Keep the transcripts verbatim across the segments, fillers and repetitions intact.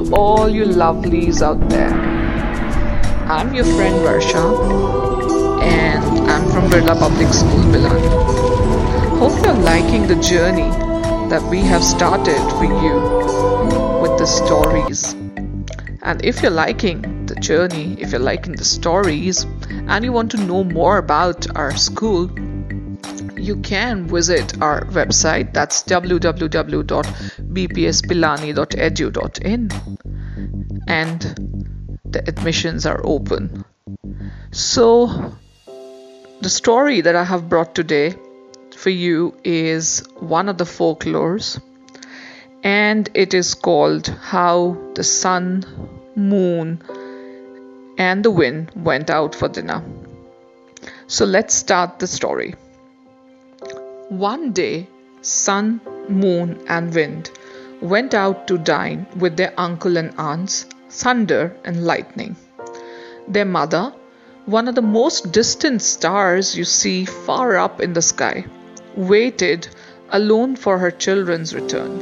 to all you lovelies out there. I'm your friend Varsha, and I'm from Birla Public School, Pilani. Hope you're liking the journey that we have started for you with the stories. And if you're liking the journey, if you're liking the stories, and you want to know more about our school, you can visit our website. That's w w w dot b p s pilani dot e d u dot in, and the admissions are open. So the story that I have brought today for you is one of the folklores, and it is called How the Sun, Moon and the Wind Went Out for Dinner. So let's start the story. One day, Sun, Moon and Wind went out to dine with their uncle and aunts, Thunder and Lightning. Their mother, one of the most distant stars you see far up in the sky, waited alone for her children's return.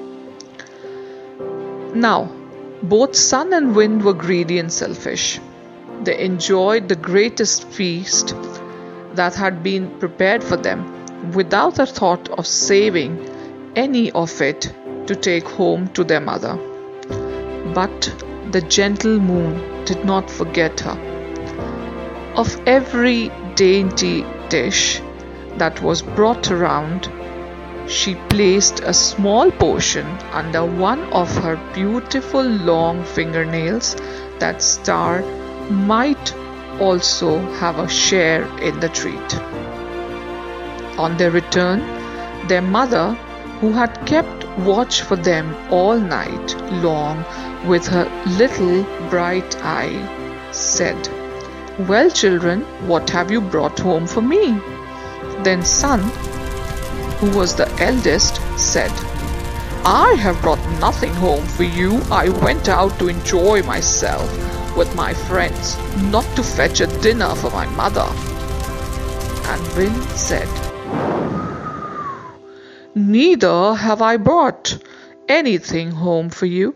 Now, both Sun and Wind were greedy and selfish. They enjoyed the greatest feast that had been prepared for them without a thought of saving any of it to take home to their mother. But the gentle moon did not forget her. Of every dainty dish that was brought around, she placed a small portion under one of her beautiful long fingernails, that Star might also have a share in the treat. On their return, their mother, who had kept watch for them all night long with her little bright eye, said, "Well, children, what have you brought home for me?" Then Sun, who was the eldest, said, "I have brought nothing home for you. I went out to enjoy myself with my friends, not to fetch a dinner for my mother." And Wind said, "Neither have I brought anything home for you.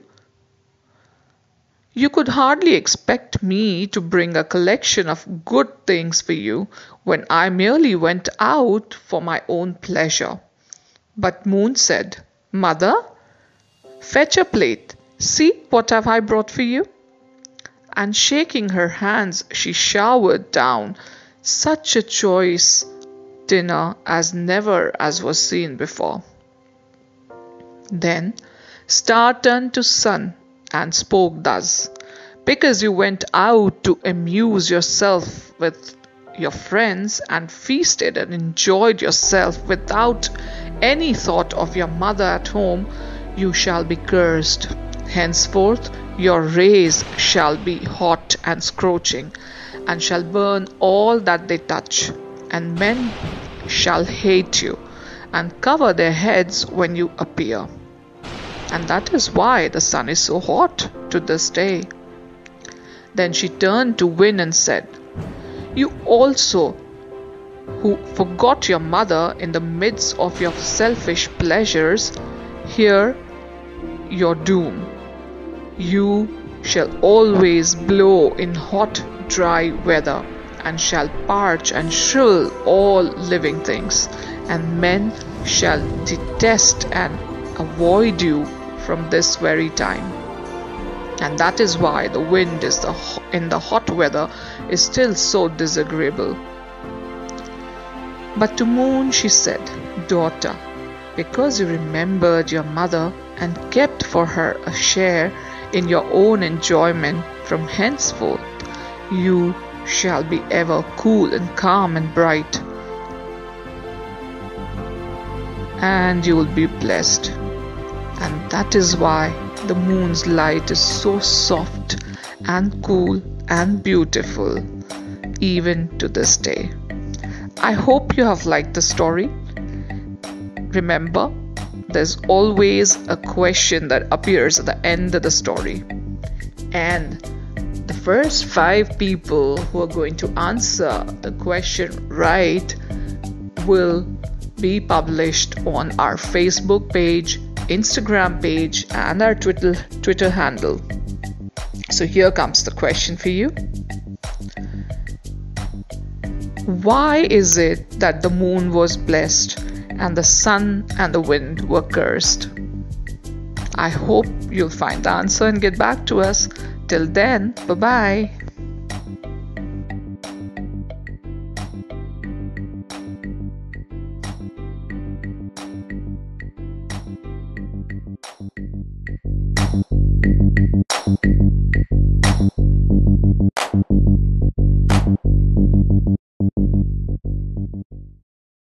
You could hardly expect me to bring a collection of good things for you when I merely went out for my own pleasure." But Moon said, "Mother, fetch a plate. See what have I brought for you." And shaking her hands, she showered down such a choice dinner as never as was seen before. Then Star turned to Sun and spoke thus: "Because you went out to amuse yourself with your friends and feasted and enjoyed yourself without any thought of your mother at home, you shall be cursed. Henceforth your rays shall be hot and scorching, and shall burn all that they touch, and men shall hate you and cover their heads when you appear. And that is why the sun is so hot to this day." Then she turned to Wind and said, "You also, who forgot your mother in the midst of your selfish pleasures, hear your doom. You shall always blow in hot, dry weather, and shall parch and shrivel all living things, and men shall detest and avoid you from this very time. And that is why the wind is the in the hot weather is still so disagreeable." But to Moon she said, "Daughter, because you remembered your mother and kept for her a share in your own enjoyment, from henceforth you shall be ever cool and calm and bright, and you will be blessed. And that is why the moon's light is so soft and cool and beautiful even to this day." I hope you have liked the story. Remember, there's always a question that appears at the end of the story, and the first five people who are going to answer the question right will be published on our Facebook page, Instagram page and our Twitter Twitter handle. So here comes the question for you. Why is it that the moon was blessed and the sun and the wind were cursed? I hope you'll find the answer and get back to us. Till then, bye-bye. Thank you.